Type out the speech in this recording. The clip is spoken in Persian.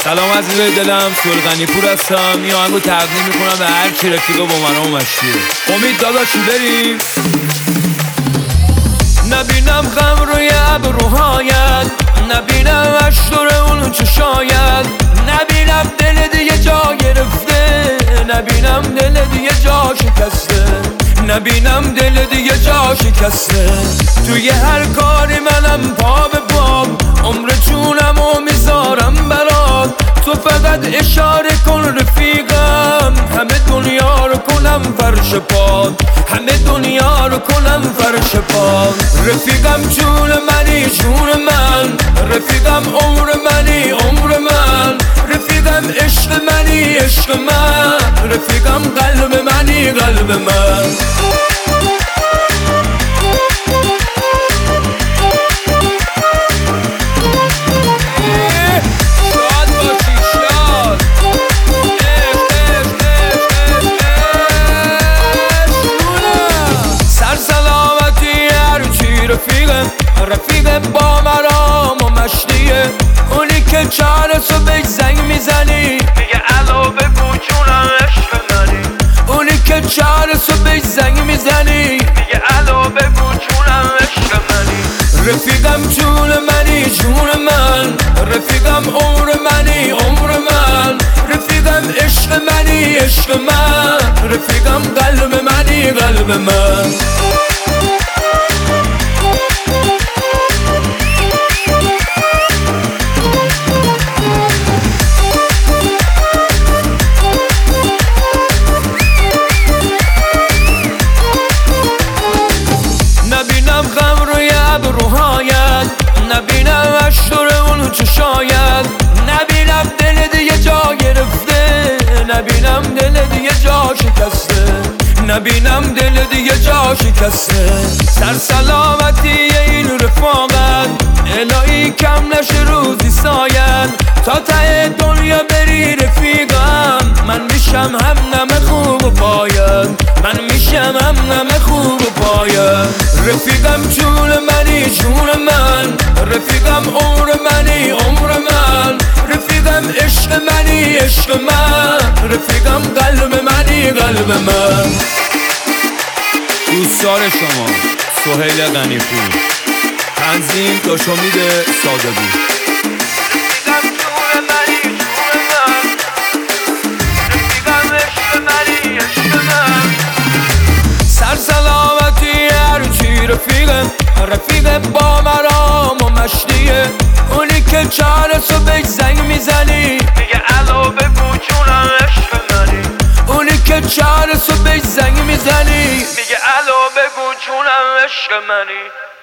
سلام عزیزای دلم، سلغنی پور هستم. این آهنگو تقدیم میکنم به هر کی رفیقه با من و مشتیه. امید داداشی بریم. نبینم غم روی ابروهایت، نبینم اشتر اون چشایت، نبینم دل دیگه جا گرفته، نبینم دل دیگه جا شکسته، نبینم دل دیگه جا شکسته. توی هر کاری منم پا به پام، عمر جونمو میذارم برات. تو فقط اشاره کن رفیقم، همه دنیا رو کنم فرش پات، همه دنیا رو کنم فرش پات. رفیقم جون منی جون من، رفیقم عمر منی عمر من، رفیقم عشق منی عشق من، رفیقم قلب منی قلب من. رفیق با مرام و مشتیه، اونی که چهارسو بهش زنگ میزنی میگه الو بگو جونم عشق منی، اونی که چهارسو بهش زنگ میزنی میگه الو بگو جونم عشق منی. رفیقم جون منی جون من، رفیقم عمر منی عمر من، رفیقم عشق منی عشق من، رفیقم قلب منی قلب من. نبینم اشتر اون چشایت، نبینم دل دیگه جا گرفته، نبینم دل دیگه جا شکسته، نبینم دل دیگه جا شکسته. سر سلامتی این رفاقت، الهی کم نشه روزی ساید، تا ته دنیا بری رفیقم. من میشم هم نم خوب و پاید، من میشم هم نم خوب و پاید. رفیقم جون منی جون من، رفیقم عمر منی عمر من، رفیقم عشق منی عشق من، رفیقم قلب منی قلب من. دوستدار شما سهیل غنی‌پور، تنظیم داش امید صادقی. رفیق با مرام و مشتیه، اونی که چهارسو بهش زنگ میزنی میگه الو بگو جونم عشق منی، اونی که چهارسو بهش زنگ میزنی میگه الو بگو جونم عشق منی.